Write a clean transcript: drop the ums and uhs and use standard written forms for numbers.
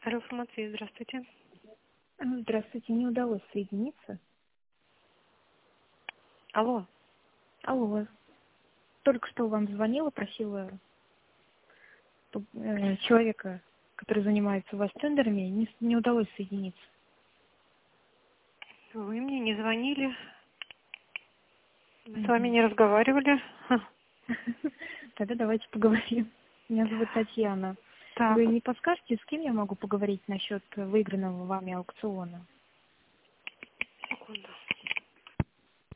Алло, Фармация, здравствуйте. Здравствуйте, не удалось соединиться. Алло. Алло, только что вам звонила, просила человека, который занимается у вас тендерами, не удалось соединиться. Вы мне не звонили, мы с вами не разговаривали. Тогда давайте поговорим. Меня зовут Татьяна. Так, Вы не подскажете, с кем я могу поговорить насчет выигранного вами аукциона?